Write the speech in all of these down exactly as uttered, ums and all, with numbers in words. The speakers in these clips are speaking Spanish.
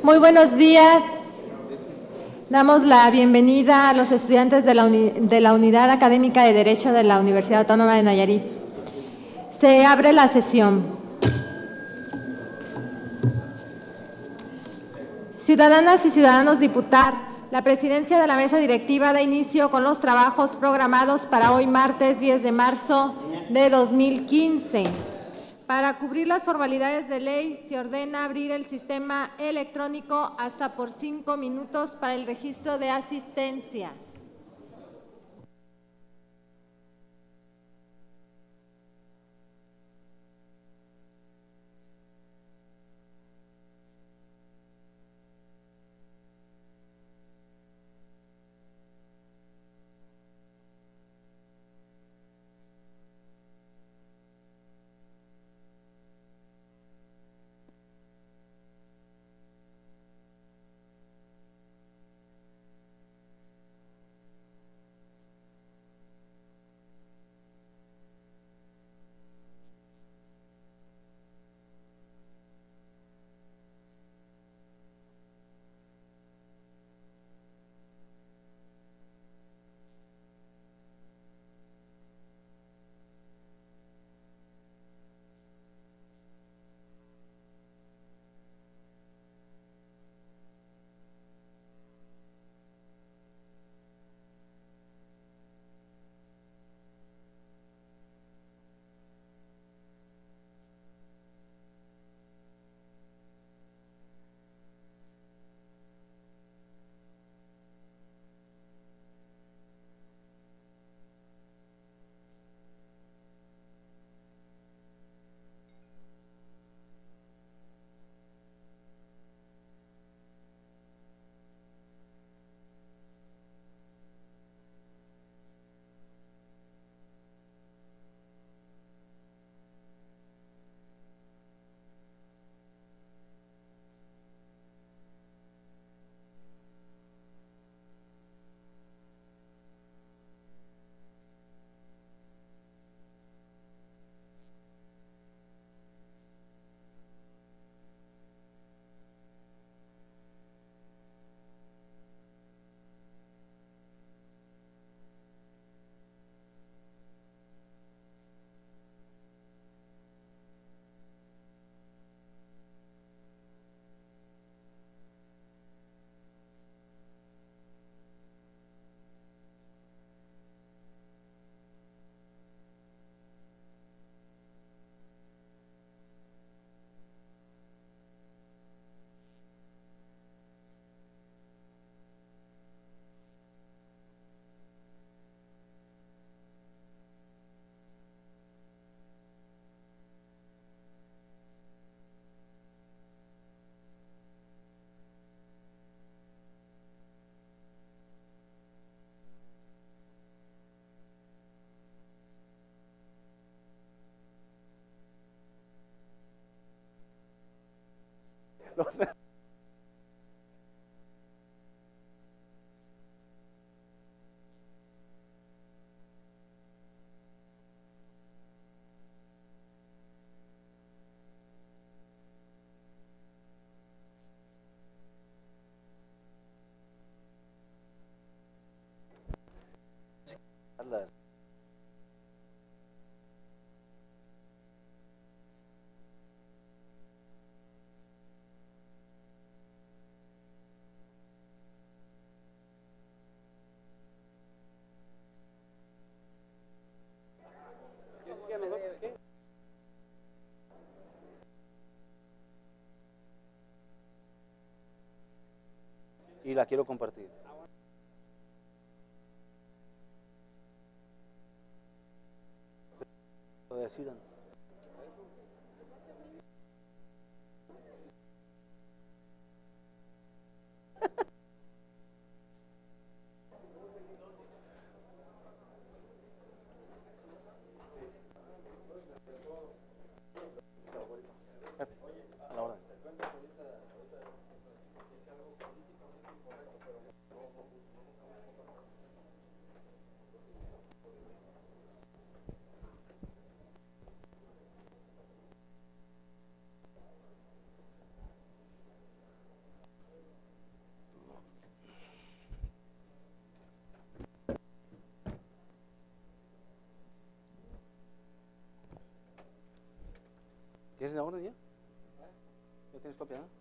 Muy buenos días. Damos la bienvenida a los estudiantes de la, uni de la Unidad Académica de Derecho de la Universidad Autónoma de Nayarit. Se abre la sesión. Ciudadanas y ciudadanos diputados, la presidencia de la mesa directiva da inicio con los trabajos programados para hoy martes diez de marzo de dos mil quince. Para cubrir las formalidades de ley, se ordena abrir el sistema electrónico hasta por cinco minutos para el registro de asistencia. Las y la quiero compartir. Lo decidan. A la hora. ¿Tienes copia, no?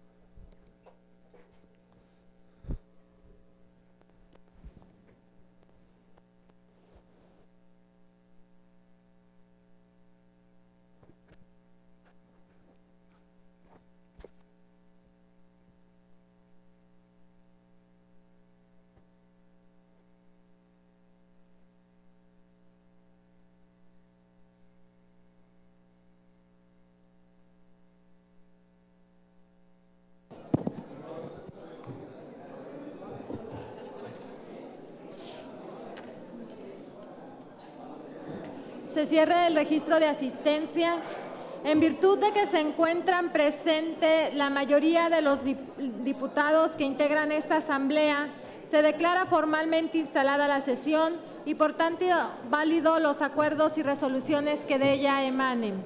Se cierra el registro de asistencia. En virtud de que se encuentran presentes la mayoría de los diputados que integran esta asamblea, se declara formalmente instalada la sesión y por tanto válido los acuerdos y resoluciones que de ella emanen.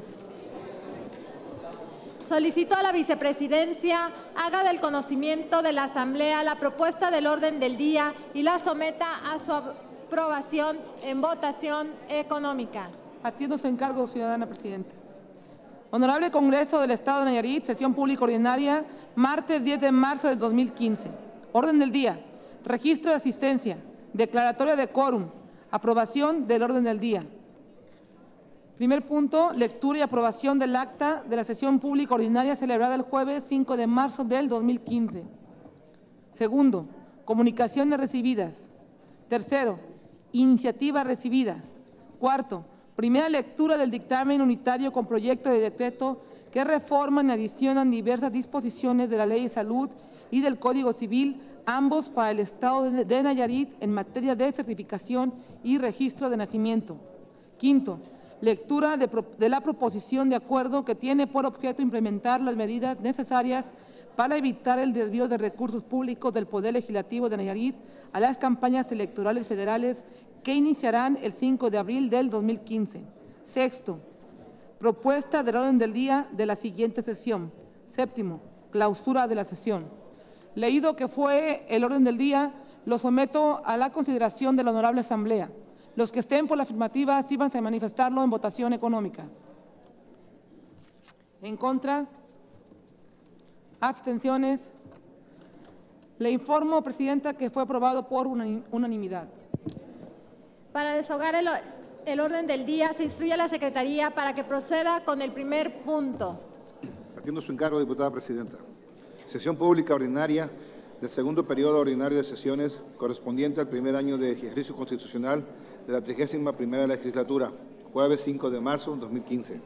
Solicito a la vicepresidencia haga del conocimiento de la asamblea la propuesta del orden del día y la someta a su aprobación en votación económica. Atiendo su encargo, ciudadana presidenta. Honorable Congreso del Estado de Nayarit, sesión pública ordinaria, martes diez de marzo del dos mil quince. Orden del día, registro de asistencia, declaratoria de quórum, aprobación del orden del día. Primer punto, lectura y aprobación del acta de la sesión pública ordinaria celebrada el jueves cinco de marzo del dos mil quince. Segundo, comunicaciones recibidas. Tercero, iniciativa recibida. Cuarto, primera lectura del dictamen unitario con proyecto de decreto que reforman y adicionan diversas disposiciones de la Ley de Salud y del Código Civil, ambos para el Estado de Nayarit en materia de certificación y registro de nacimiento. Quinto, lectura de, de la proposición de acuerdo que tiene por objeto implementar las medidas necesarias para evitar el desvío de recursos públicos del Poder Legislativo de Nayarit a las campañas electorales federales que iniciarán el cinco de abril del dos mil quince. Sexto, propuesta del orden del día de la siguiente sesión. Séptimo, clausura de la sesión. Leído que fue el orden del día, lo someto a la consideración de la honorable asamblea. Los que estén por la afirmativa, sírvanse a manifestarlo en votación económica. En contra, abstenciones. Le informo, presidenta, que fue aprobado por unanimidad. Para desahogar el, el orden del día, se instruye a la Secretaría para que proceda con el primer punto. Atiendo su encargo, diputada presidenta. Sesión pública ordinaria del segundo periodo ordinario de sesiones correspondiente al primer año de ejercicio constitucional de la trigésima primera legislatura, jueves cinco de marzo de dos mil quince.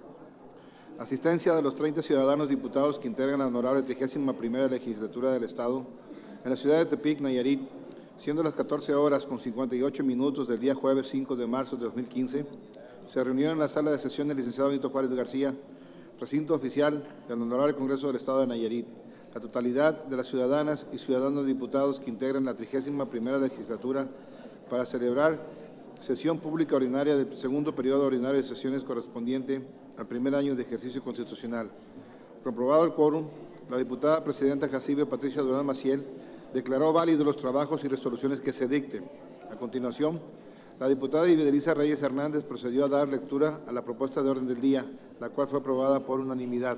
Asistencia de los treinta ciudadanos diputados que integran la honorable trigésima primera legislatura del Estado en la ciudad de Tepic, Nayarit, siendo las catorce horas con cincuenta y ocho minutos del día jueves cinco de marzo de dos mil quince, se reunieron en la sala de sesión del licenciado Benito Juárez García, recinto oficial del Honorable Congreso del Estado de Nayarit, la totalidad de las ciudadanas y ciudadanos diputados que integran la trigésima primera legislatura para celebrar sesión pública ordinaria del segundo periodo ordinario de sesiones correspondiente al primer año de ejercicio constitucional. Comprobado el quórum, la diputada presidenta Jacibe Patricia Durán Maciel declaró válidos los trabajos y resoluciones que se dicten. A continuación, la diputada Ibedeliza Reyes Hernández procedió a dar lectura a la propuesta de orden del día, la cual fue aprobada por unanimidad.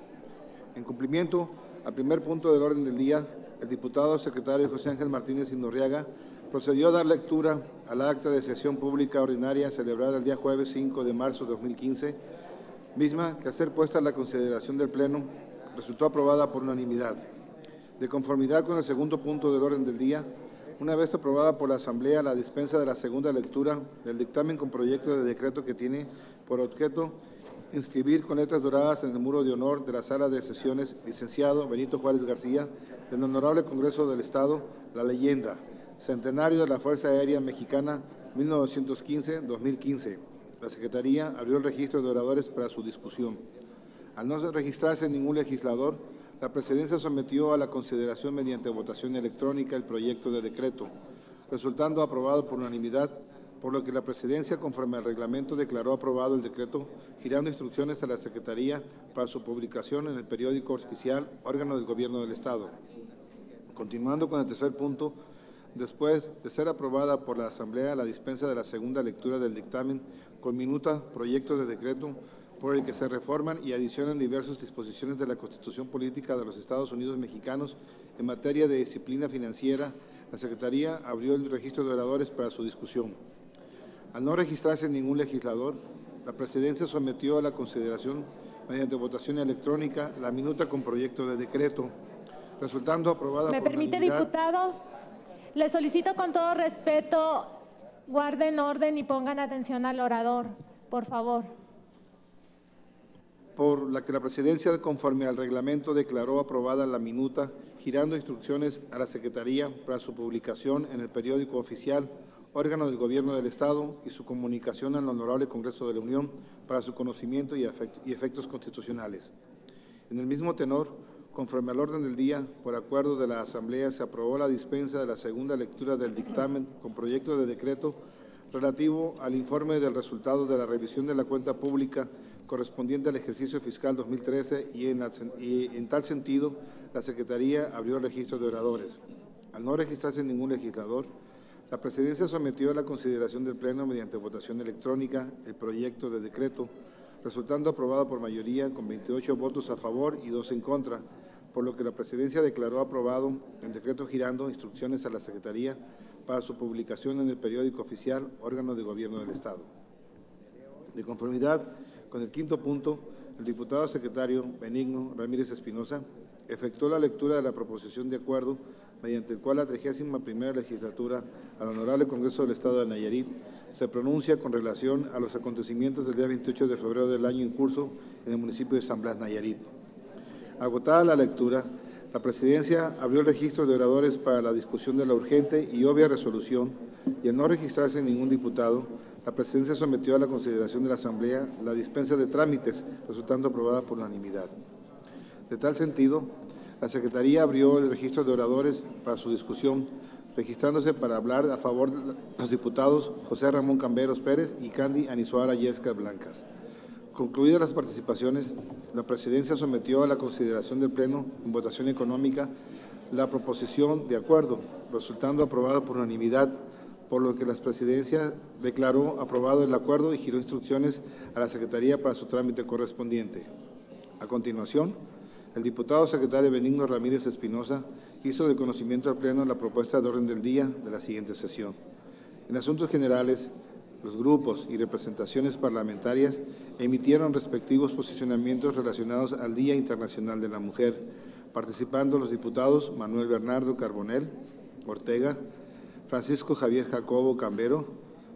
En cumplimiento al primer punto del orden del día, el diputado secretario José Ángel Martínez Indurriaga procedió a dar lectura al acta de sesión pública ordinaria celebrada el día jueves cinco de marzo de dos mil quince, misma que al ser puesta a la consideración del Pleno resultó aprobada por unanimidad. De conformidad con el segundo punto del orden del día, una vez aprobada por la Asamblea la dispensa de la segunda lectura del dictamen con proyecto de decreto que tiene por objeto inscribir con letras doradas en el muro de honor de la sala de sesiones licenciado Benito Juárez García del Honorable Congreso del Estado la leyenda Centenario de la Fuerza Aérea Mexicana mil novecientos quince a dos mil quince. La Secretaría abrió el registro de oradores para su discusión. Al no registrarse ningún legislador, la Presidencia sometió a la consideración mediante votación electrónica el proyecto de decreto, resultando aprobado por unanimidad, por lo que la Presidencia, conforme al reglamento, declaró aprobado el decreto, girando instrucciones a la Secretaría para su publicación en el periódico oficial, órgano del Gobierno del Estado. Continuando con el tercer punto, después de ser aprobada por la Asamblea la dispensa de la segunda lectura del dictamen con minuta proyecto de decreto, por el que se reforman y adicionan diversas disposiciones de la Constitución Política de los Estados Unidos Mexicanos en materia de disciplina financiera, la Secretaría abrió el registro de oradores para su discusión. Al no registrarse ningún legislador, la Presidencia sometió a la consideración mediante votación electrónica la minuta con proyecto de decreto, resultando aprobada ¿Me por permite, unanimidad. diputado? Le solicito con todo respeto, guarden orden y pongan atención al orador, por favor. Por la que la Presidencia, conforme al reglamento, declaró aprobada la minuta, girando instrucciones a la Secretaría para su publicación en el periódico oficial, órgano del Gobierno del Estado, y su comunicación al Honorable Congreso de la Unión para su conocimiento y efectos constitucionales. En el mismo tenor, conforme al orden del día, por acuerdo de la Asamblea, se aprobó la dispensa de la segunda lectura del dictamen con proyecto de decreto relativo al informe del resultado de la revisión de la cuenta pública correspondiente al ejercicio fiscal dos mil trece y en, y en tal sentido la Secretaría abrió registro de oradores. Al no registrarse ningún legislador, la Presidencia sometió a la consideración del Pleno mediante votación electrónica el proyecto de decreto, resultando aprobado por mayoría con veintiocho votos a favor y dos en contra, por lo que la Presidencia declaró aprobado el decreto girando instrucciones a la Secretaría para su publicación en el periódico oficial, órgano de Gobierno del Estado. De conformidad con el quinto punto, el diputado secretario Benigno Ramírez Espinosa efectuó la lectura de la proposición de acuerdo mediante el cual la trigésima primera legislatura al Honorable Congreso del Estado de Nayarit se pronuncia con relación a los acontecimientos del día veintiocho de febrero del año en curso en el municipio de San Blas, Nayarit. Agotada la lectura, la Presidencia abrió el registro de oradores para la discusión de la urgente y obvia resolución y al no registrarse ningún diputado, la Presidencia sometió a la consideración de la Asamblea la dispensa de trámites, resultando aprobada por unanimidad. De tal sentido, la Secretaría abrió el registro de oradores para su discusión, registrándose para hablar a favor de los diputados José Ramón Camberos Pérez y Candy Anizuara Yescas Blancas. Concluidas las participaciones, la Presidencia sometió a la consideración del Pleno en votación económica la proposición de acuerdo, resultando aprobada por unanimidad, por lo que la Presidencia declaró aprobado el acuerdo y giró instrucciones a la Secretaría para su trámite correspondiente. A continuación, el diputado secretario Benigno Ramírez Espinosa hizo de conocimiento al Pleno la propuesta de orden del día de la siguiente sesión. En asuntos generales, los grupos y representaciones parlamentarias emitieron respectivos posicionamientos relacionados al Día Internacional de la Mujer, participando los diputados Manuel Bernardo Carbonell Ortega, Francisco Javier Jacobo Cambero,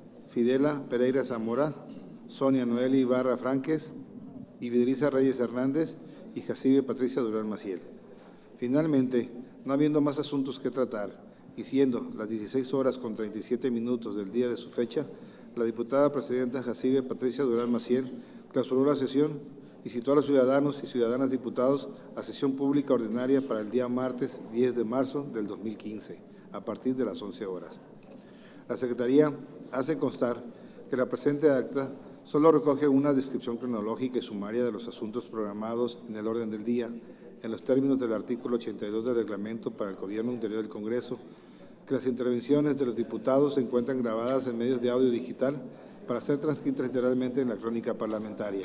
Fidela Pereira Zamora, Sonia Noeli Ibarra Franques, Ibidriza Reyes Hernández y Jacibe Patricia Durán Maciel. Finalmente, no habiendo más asuntos que tratar y siendo las dieciséis horas con treinta y siete minutos del día de su fecha, la diputada presidenta Jacibe Patricia Durán Maciel clausuró la sesión y citó a los ciudadanos y ciudadanas diputados a sesión pública ordinaria para el día martes diez de marzo del dos mil quince, a partir de las once horas. La Secretaría hace constar que la presente acta solo recoge una descripción cronológica y sumaria de los asuntos programados en el orden del día, en los términos del artículo ochenta y dos del Reglamento para el Gobierno Interior del Congreso, que las intervenciones de los diputados se encuentran grabadas en medios de audio digital para ser transcritas literalmente en la crónica parlamentaria.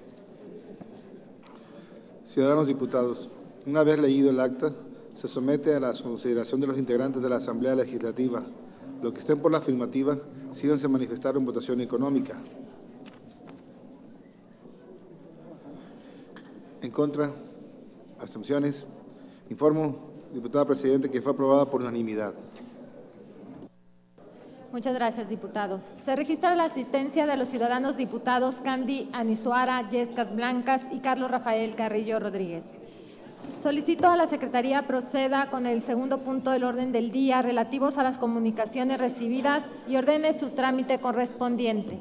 Ciudadanos diputados, una vez leído el acta, se somete a la consideración de los integrantes de la Asamblea Legislativa. Los que estén por la afirmativa, síganse a manifestar en votación económica. En contra, abstenciones. Informo, diputada presidente, que fue aprobada por unanimidad. Muchas gracias, diputado. Se registra la asistencia de los ciudadanos diputados Candy Anizuara Yescas Blancas y Carlos Rafael Carrillo Rodríguez. Solicito a la Secretaría proceda con el segundo punto del orden del día relativos a las comunicaciones recibidas y ordene su trámite correspondiente.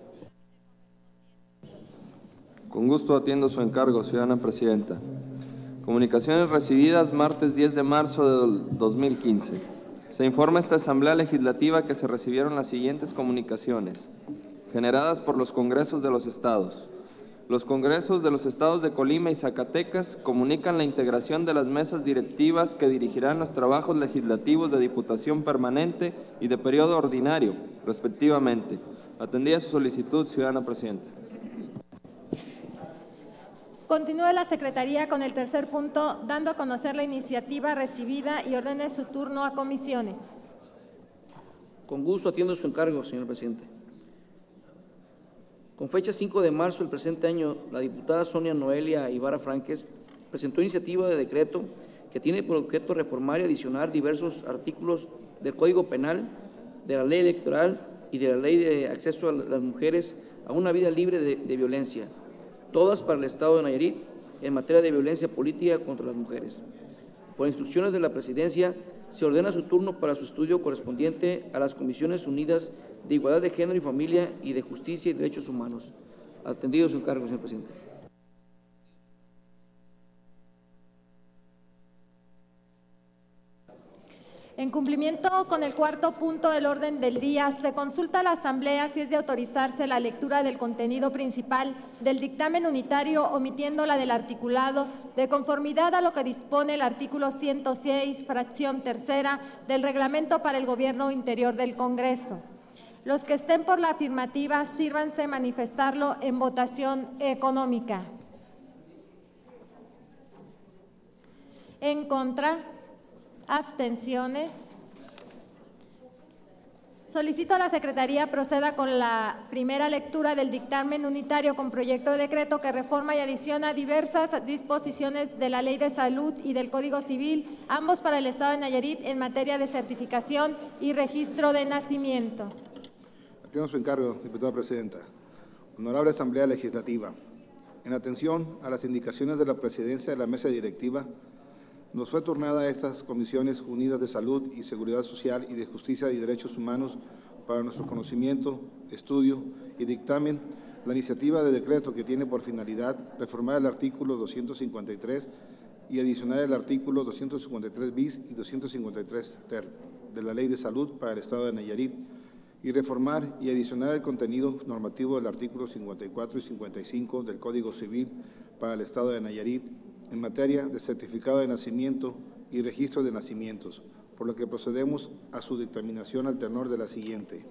Con gusto atiendo su encargo, ciudadana presidenta. Comunicaciones recibidas martes diez de marzo de dos mil quince. Se informa a esta Asamblea Legislativa que se recibieron las siguientes comunicaciones, generadas por los Congresos de los Estados. Los Congresos de los Estados de Colima y Zacatecas comunican la integración de las mesas directivas que dirigirán los trabajos legislativos de Diputación Permanente y de periodo ordinario, respectivamente. Atendida su solicitud, ciudadana presidenta. Continúe la Secretaría con el tercer punto, dando a conocer la iniciativa recibida y ordene su turno a comisiones. Con gusto atiendo su encargo, señor presidente. Con fecha cinco de marzo del presente año, la diputada Sonia Noelia Ibarra Franques presentó iniciativa de decreto que tiene por objeto reformar y adicionar diversos artículos del Código Penal, de la Ley Electoral y de la Ley de Acceso a las Mujeres a una vida libre de, de violencia, todas para el Estado de Nayarit en materia de violencia política contra las mujeres. Por instrucciones de la Presidencia, se ordena su turno para su estudio correspondiente a las Comisiones Unidas de Igualdad de Género y Familia y de Justicia y Derechos Humanos. Atendido su encargo, señor presidente. En cumplimiento con el cuarto punto del orden del día, se consulta a la Asamblea si es de autorizarse la lectura del contenido principal del dictamen unitario, omitiendo la del articulado, de conformidad a lo que dispone el artículo ciento seis, fracción tercera, del Reglamento para el Gobierno Interior del Congreso. Los que estén por la afirmativa, sírvanse manifestarlo en votación económica. En contra. Abstenciones. Solicito a la Secretaría proceda con la primera lectura del dictamen unitario con proyecto de decreto que reforma y adiciona diversas disposiciones de la Ley de Salud y del Código Civil, ambos para el Estado de Nayarit en materia de certificación y registro de nacimiento. Atiendo su encargo, diputada presidenta. Honorable Asamblea Legislativa, en atención a las indicaciones de la Presidencia de la Mesa Directiva, nos fue turnada a estas Comisiones Unidas de Salud y Seguridad Social y de Justicia y Derechos Humanos para nuestro conocimiento, estudio y dictamen la iniciativa de decreto que tiene por finalidad reformar el artículo doscientos cincuenta y tres y adicionar el artículo doscientos cincuenta y tres bis y doscientos cincuenta y tres ter de la Ley de Salud para el Estado de Nayarit y reformar y adicionar el contenido normativo del artículo cincuenta y cuatro y cincuenta y cinco del Código Civil para el Estado de Nayarit en materia de certificado de nacimiento y registro de nacimientos, por lo que procedemos a su dictaminación al tenor de la siguiente.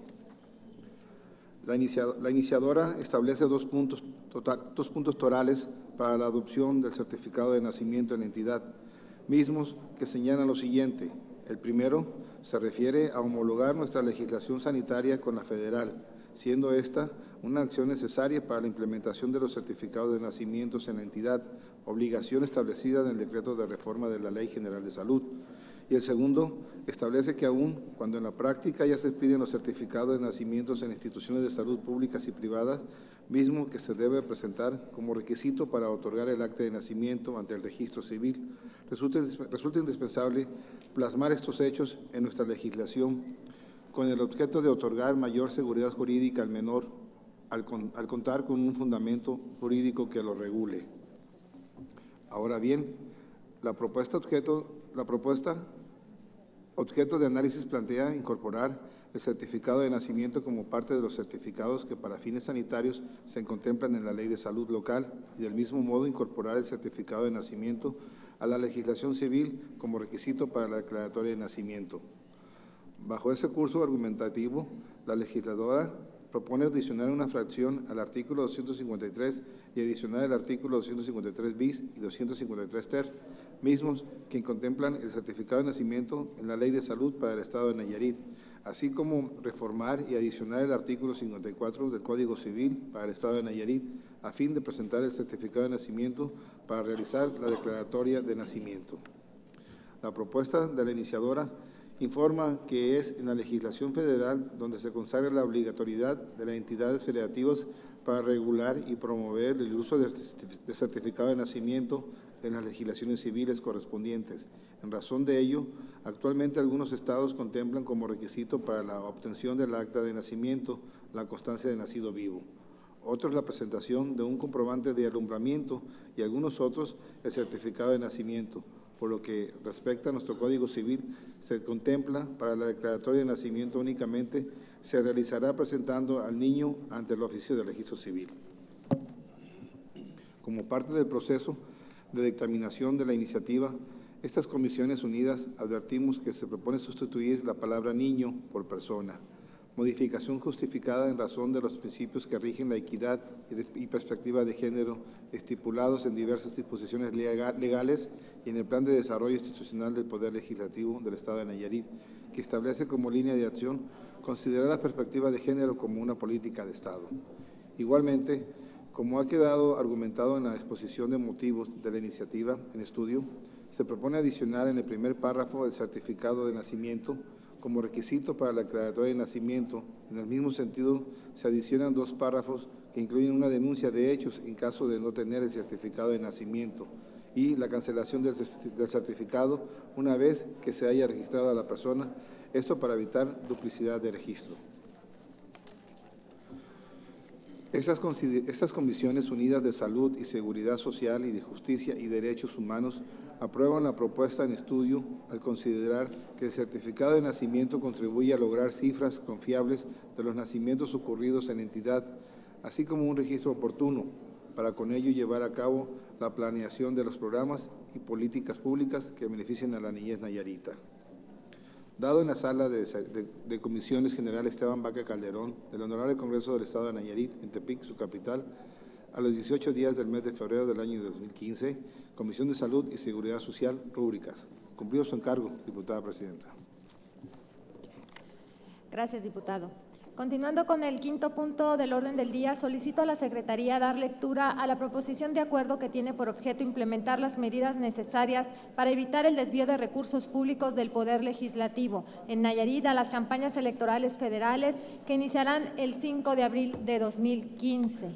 La, iniciado, la iniciadora establece dos puntos, total, dos puntos torales para la adopción del certificado de nacimiento en la entidad, mismos que señalan lo siguiente. El primero se refiere a homologar nuestra legislación sanitaria con la federal, siendo esta una acción necesaria para la implementación de los certificados de nacimientos en la entidad, obligación establecida en el decreto de reforma de la Ley General de Salud. Y el segundo establece que aún cuando en la práctica ya se piden los certificados de nacimientos en instituciones de salud públicas y privadas, mismo que se debe presentar como requisito para otorgar el acta de nacimiento ante el registro civil, resulta, resulta indispensable plasmar estos hechos en nuestra legislación con el objeto de otorgar mayor seguridad jurídica al menor al, con, al contar con un fundamento jurídico que lo regule. Ahora bien, la propuesta objeto, la propuesta objeto de análisis plantea incorporar el certificado de nacimiento como parte de los certificados que para fines sanitarios se contemplan en la Ley de Salud local y del mismo modo incorporar el certificado de nacimiento a la legislación civil como requisito para la declaratoria de nacimiento. Bajo ese curso argumentativo, la legisladora propone adicionar una fracción al artículo doscientos cincuenta y tres y adicionar el artículo doscientos cincuenta y tres bis y doscientos cincuenta y tres ter, mismos que contemplan el certificado de nacimiento en la Ley de Salud para el Estado de Nayarit, así como reformar y adicionar el artículo cincuenta y cuatro del Código Civil para el Estado de Nayarit, a fin de presentar el certificado de nacimiento para realizar la declaratoria de nacimiento. La propuesta de la iniciadora informa que es en la legislación federal donde se consagra la obligatoriedad de las entidades federativas para regular y promover el uso de certificado de nacimiento en las legislaciones civiles correspondientes. En razón de ello, actualmente algunos estados contemplan como requisito para la obtención del acta de nacimiento la constancia de nacido vivo. Otros la presentación de un comprobante de alumbramiento y algunos otros el certificado de nacimiento. Por lo que respecta a nuestro Código Civil, se contempla para la declaratoria de nacimiento únicamente se realizará presentando al niño ante el oficio de registro civil. Como parte del proceso de dictaminación de la iniciativa, estas Comisiones Unidas advertimos que se propone sustituir la palabra niño por persona, modificación justificada en razón de los principios que rigen la equidad y perspectiva de género estipulados en diversas disposiciones legales y en el Plan de Desarrollo Institucional del Poder Legislativo del Estado de Nayarit, que establece como línea de acción considerar la perspectiva de género como una política de Estado. Igualmente, como ha quedado argumentado en la exposición de motivos de la iniciativa en estudio, se propone adicionar en el primer párrafo el certificado de nacimiento como requisito para la declaratoria de nacimiento. En el mismo sentido, se adicionan dos párrafos que incluyen una denuncia de hechos en caso de no tener el certificado de nacimiento y la cancelación del certificado una vez que se haya registrado a la persona, esto para evitar duplicidad de registro. Estas, estas Comisiones Unidas de Salud y Seguridad Social y de Justicia y Derechos Humanos aprueban la propuesta en estudio al considerar que el certificado de nacimiento contribuye a lograr cifras confiables de los nacimientos ocurridos en la entidad, así como un registro oportuno, para con ello llevar a cabo la planeación de los programas y políticas públicas que beneficien a la niñez nayarita. Dado en la sala de, de, de Comisiones General Esteban Vaca Calderón del Honorable Congreso del Estado de Nayarit, en Tepic, su capital, a los dieciocho días del mes de febrero del año dos mil quince, Comisión de Salud y Seguridad Social, rúbricas. Cumplido su encargo, diputada presidenta. Gracias, diputado. Continuando con el quinto punto del orden del día, solicito a la Secretaría dar lectura a la proposición de acuerdo que tiene por objeto implementar las medidas necesarias para evitar el desvío de recursos públicos del Poder Legislativo en Nayarit a las campañas electorales federales que iniciarán el cinco de abril de dos mil quince.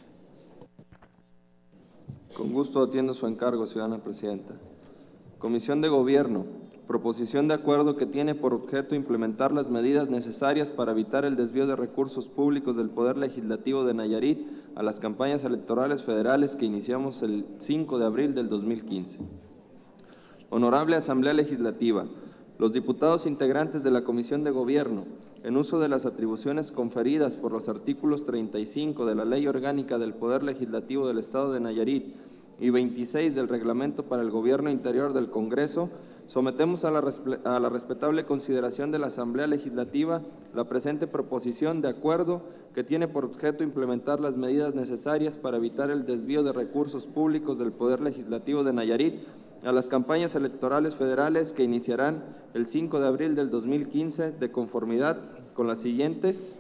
Con gusto atiendo su encargo, ciudadana presidenta. Comisión de Gobierno. Proposición de acuerdo que tiene por objeto implementar las medidas necesarias para evitar el desvío de recursos públicos del Poder Legislativo de Nayarit a las campañas electorales federales que iniciamos el cinco de abril del dos mil quince. Honorable Asamblea Legislativa, los diputados integrantes de la Comisión de Gobierno, en uso de las atribuciones conferidas por los artículos treinta y cinco de la Ley Orgánica del Poder Legislativo del Estado de Nayarit y veintiséis del Reglamento para el Gobierno Interior del Congreso, sometemos a la, a la respetable consideración de la Asamblea Legislativa la presente proposición de acuerdo que tiene por objeto implementar las medidas necesarias para evitar el desvío de recursos públicos del Poder Legislativo de Nayarit a las campañas electorales federales que iniciarán el cinco de abril del dos mil quince de conformidad con las siguientes.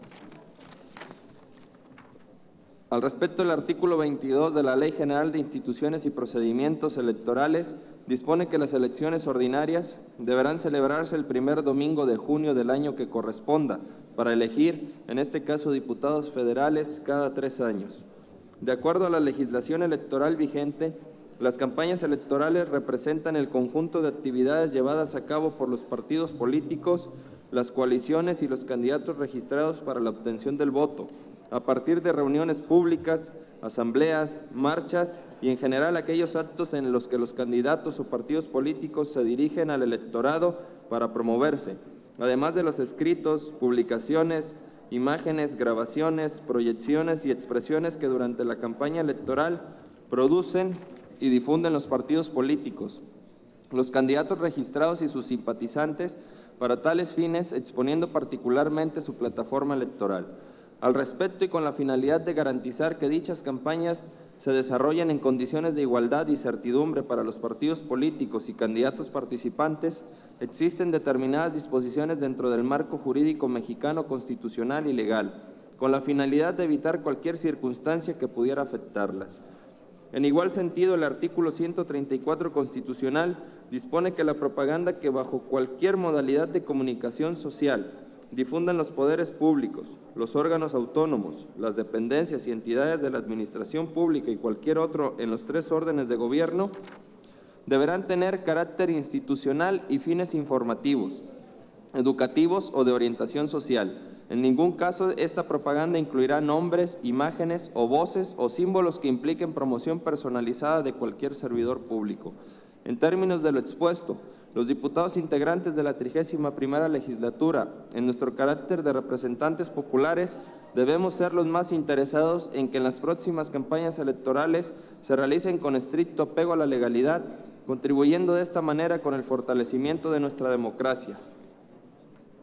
Al respecto, el artículo veintidós de la Ley General de Instituciones y Procedimientos Electorales dispone que las elecciones ordinarias deberán celebrarse el primer domingo de junio del año que corresponda, para elegir, en este caso, diputados federales cada tres años. De acuerdo a la legislación electoral vigente, las campañas electorales representan el conjunto de actividades llevadas a cabo por los partidos políticos, las coaliciones y los candidatos registrados para la obtención del voto, a partir de reuniones públicas, asambleas, marchas y en general aquellos actos en los que los candidatos o partidos políticos se dirigen al electorado para promoverse, además de los escritos, publicaciones, imágenes, grabaciones, proyecciones y expresiones que durante la campaña electoral producen y difunden los partidos políticos, los candidatos registrados y sus simpatizantes para tales fines, exponiendo particularmente su plataforma electoral. Al respecto y con la finalidad de garantizar que dichas campañas se desarrollen en condiciones de igualdad y certidumbre para los partidos políticos y candidatos participantes, existen determinadas disposiciones dentro del marco jurídico mexicano constitucional y legal, con la finalidad de evitar cualquier circunstancia que pudiera afectarlas. En igual sentido, el artículo ciento treinta y cuatro constitucional dispone que la propaganda que bajo cualquier modalidad de comunicación social difundan los poderes públicos, los órganos autónomos, las dependencias y entidades de la administración pública y cualquier otro en los tres órdenes de gobierno, deberán tener carácter institucional y fines informativos, educativos o de orientación social. En ningún caso esta propaganda incluirá nombres, imágenes o voces o símbolos que impliquen promoción personalizada de cualquier servidor público. En términos de lo expuesto, los diputados integrantes de la trigésima primera legislatura, en nuestro carácter de representantes populares, debemos ser los más interesados en que en las próximas campañas electorales se realicen con estricto apego a la legalidad, contribuyendo de esta manera con el fortalecimiento de nuestra democracia.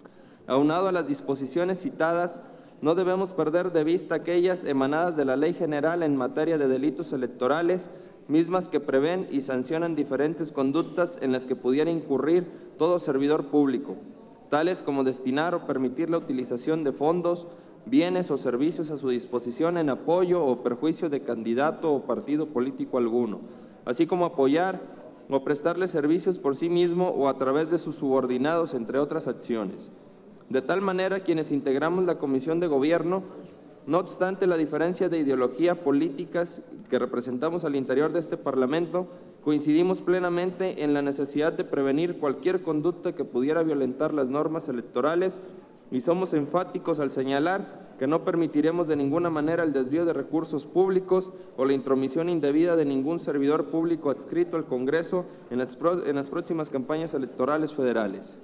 Aunado a las disposiciones citadas, no debemos perder de vista aquellas emanadas de la Ley General en materia de delitos electorales, mismas que prevén y sancionan diferentes conductas en las que pudiera incurrir todo servidor público, tales como destinar o permitir la utilización de fondos, bienes o servicios a su disposición en apoyo o perjuicio de candidato o partido político alguno, así como apoyar o prestarle servicios por sí mismo o a través de sus subordinados, entre otras acciones. De tal manera, quienes integramos la Comisión de Gobierno, no obstante la diferencia de ideología políticas que representamos al interior de este Parlamento, coincidimos plenamente en la necesidad de prevenir cualquier conducta que pudiera violentar las normas electorales y somos enfáticos al señalar que no permitiremos de ninguna manera el desvío de recursos públicos o la intromisión indebida de ningún servidor público adscrito al Congreso en las, pro, en las próximas campañas electorales federales.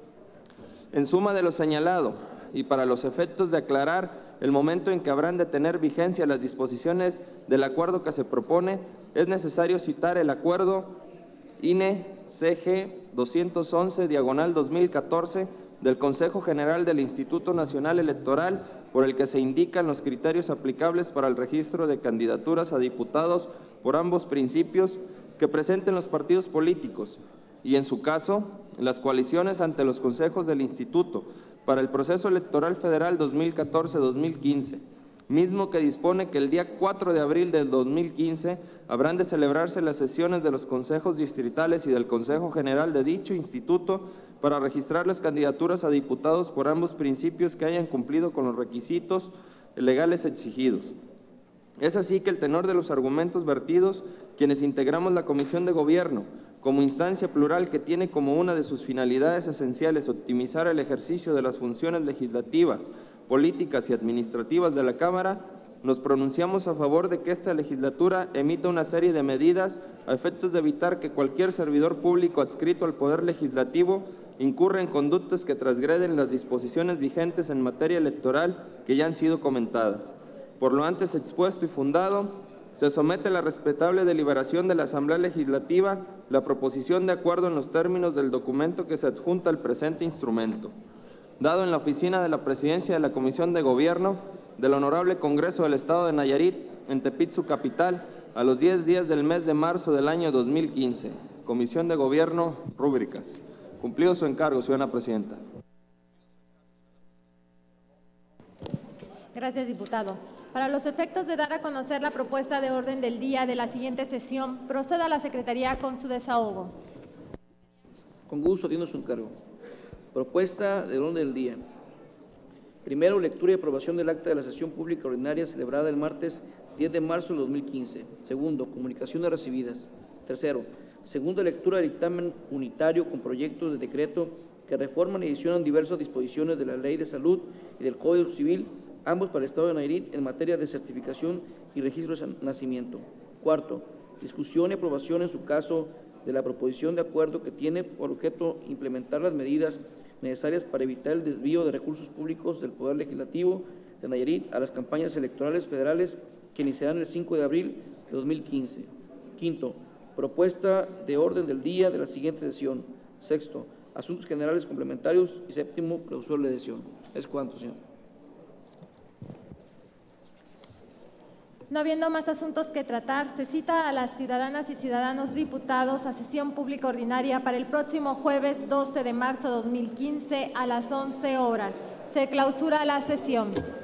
En suma de lo señalado, y para los efectos de aclarar el momento en que habrán de tener vigencia las disposiciones del acuerdo que se propone, es necesario citar el acuerdo I N E C G doscientos once diagonal dos mil catorce del Consejo General del Instituto Nacional Electoral, por el que se indican los criterios aplicables para el registro de candidaturas a diputados por ambos principios que presenten los partidos políticos y, en su caso, las coaliciones ante los consejos del Instituto para el proceso electoral federal dos mil catorce dos mil quince, mismo que dispone que el día cuatro de abril del dos mil quince habrán de celebrarse las sesiones de los consejos distritales y del Consejo General de dicho instituto para registrar las candidaturas a diputados por ambos principios que hayan cumplido con los requisitos legales exigidos. Es así que el tenor de los argumentos vertidos, quienes integramos la Comisión de Gobierno, como instancia plural que tiene como una de sus finalidades esenciales optimizar el ejercicio de las funciones legislativas, políticas y administrativas de la Cámara, nos pronunciamos a favor de que esta legislatura emita una serie de medidas a efectos de evitar que cualquier servidor público adscrito al Poder Legislativo incurra en conductas que transgreden las disposiciones vigentes en materia electoral que ya han sido comentadas. Por lo antes expuesto y fundado, se somete a la respetable deliberación de la Asamblea Legislativa la proposición de acuerdo en los términos del documento que se adjunta al presente instrumento, dado en la oficina de la Presidencia de la Comisión de Gobierno del Honorable Congreso del Estado de Nayarit, en Tepit, su capital, a los diez días del mes de marzo del año dos mil quince. Comisión de Gobierno, rúbricas. Cumplido su encargo, ciudadana presidenta. Gracias, diputado. Para los efectos de dar a conocer la propuesta de orden del día de la siguiente sesión, proceda a la Secretaría con su desahogo. Con gusto, atiendo su encargo. Propuesta del orden del día. Primero, lectura y aprobación del acta de la sesión pública ordinaria celebrada el martes diez de marzo del dos mil quince. Segundo, comunicaciones recibidas. Tercero, segunda lectura del dictamen unitario con proyectos de decreto que reforman y adicionan diversas disposiciones de la Ley de Salud y del Código Civil, ambos para el Estado de Nayarit en materia de certificación y registro de nacimiento. Cuarto, discusión y aprobación en su caso de la proposición de acuerdo que tiene por objeto implementar las medidas necesarias para evitar el desvío de recursos públicos del Poder Legislativo de Nayarit a las campañas electorales federales que iniciarán el cinco de abril de dos mil quince. Quinto, propuesta de orden del día de la siguiente sesión. Sexto, asuntos generales complementarios y séptimo, clausura de sesión. Es cuanto, señor. No habiendo más asuntos que tratar, se cita a las ciudadanas y ciudadanos diputados a sesión pública ordinaria para el próximo jueves doce de marzo de dos mil quince a las once horas. Se clausura la sesión.